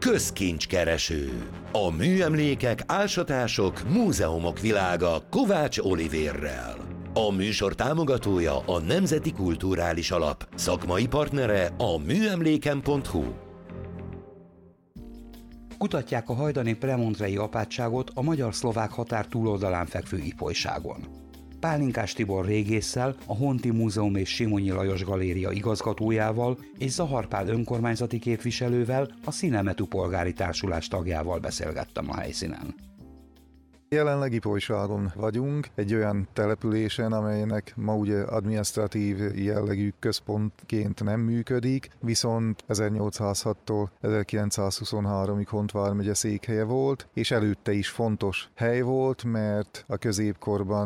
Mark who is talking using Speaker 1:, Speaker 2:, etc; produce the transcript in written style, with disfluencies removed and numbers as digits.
Speaker 1: Közkincskereső. A műemlékek, ásatások, múzeumok világa Kovács Olivérrel. A műsor támogatója a Nemzeti Kulturális Alap, szakmai partnere a műemléken.hu.
Speaker 2: Kutatják a hajdani premontrei apátságot a magyar-szlovák határ túloldalán fekvő Ipolyságon. Pálinkás Tibor régésszel, a Honti Múzeum és Simonyi Lajos Galéria igazgatójával és Zahar Pál önkormányzati képviselővel, a Színemetű Polgári Társulás tagjával beszélgettem a helyszínen.
Speaker 3: Jelenleg Ipolyságon vagyunk, egy olyan településen, amelynek ma ugye adminisztratív jellegű központként nem működik, viszont 1806-tól 1923-ig Hont vármegye székhelye volt, és előtte is fontos hely volt, mert a középkorban